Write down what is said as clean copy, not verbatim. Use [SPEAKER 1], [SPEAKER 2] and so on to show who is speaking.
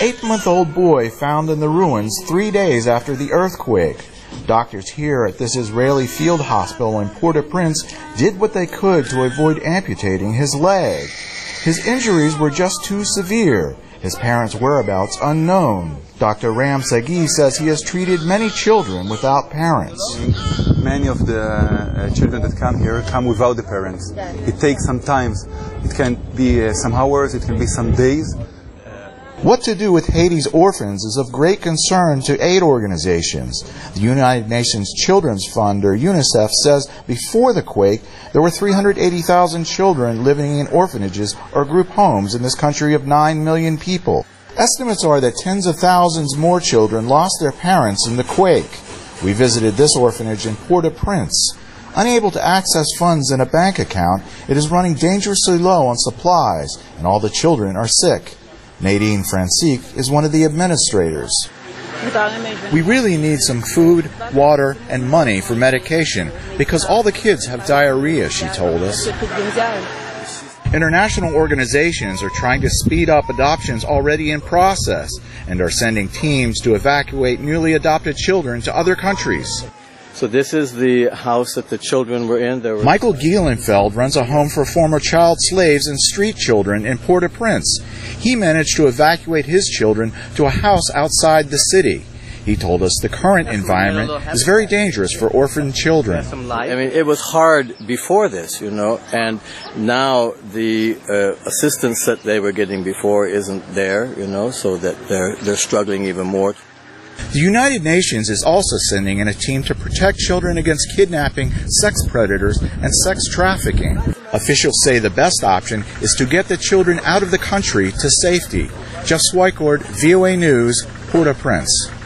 [SPEAKER 1] 8-month-old boy found in the ruins 3 days after the earthquake. Doctors here at this Israeli field hospital in Port-au-Prince did what they could to avoid amputating his leg. His injuries were just too severe. His parents' whereabouts unknown. Dr. Ram Sagi says he has treated many children without parents.
[SPEAKER 2] Many of the children that come here come without the parents. It takes some time. It can be some hours, it can be some days.
[SPEAKER 1] What to do with Haiti's orphans is of great concern to aid organizations. The United Nations Children's Fund, or UNICEF, says before the quake, there were 380,000 children living in orphanages or group homes in this country of 9 million people. Estimates are that tens of thousands more children lost their parents in the quake. We visited this orphanage in Port-au-Prince. Unable to access funds in a bank account, it is running dangerously low on supplies, and all the children are sick. Nadine Francique is one of the administrators. We really need some food, water, and money for medication because all the kids have diarrhea, she told us. International organizations are trying to speed up adoptions already in process and are sending teams to evacuate newly adopted children to other countries.
[SPEAKER 3] So this is the house that the children were in.
[SPEAKER 1] Michael Gielenfeld runs a home for former child slaves and street children in Port-au-Prince. He managed to evacuate his children to a house outside the city. He told us the current environment is very dangerous for orphan children.
[SPEAKER 3] I mean, it was hard before this, and now the assistance that they were getting before isn't there, so that they're struggling even more.
[SPEAKER 1] The United Nations is also sending in a team to protect children against kidnapping, sex predators, and sex trafficking. Officials say the best option is to get the children out of the country to safety. Jeff Swicord, VOA News, Port-au-Prince.